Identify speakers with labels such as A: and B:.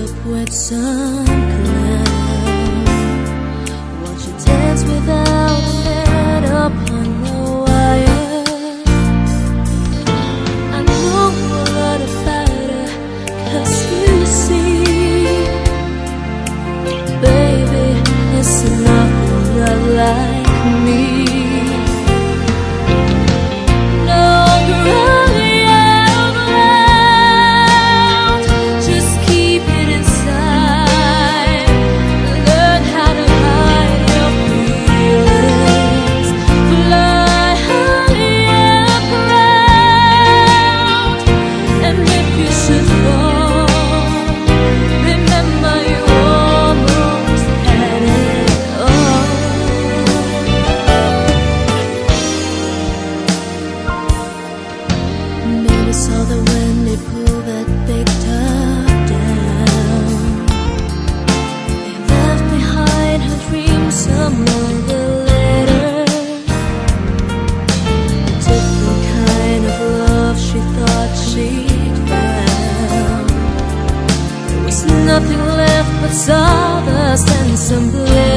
A: up with some clown. Watch you dance without a net upon the wire. I know a lot about her, 'cause you see, baby, it's nothing not like me. Saw that when they pull that big top down, they left behind her dreams some longer later. A different kind of love she thought she'd found. There was nothing left but sawdust and some glitter.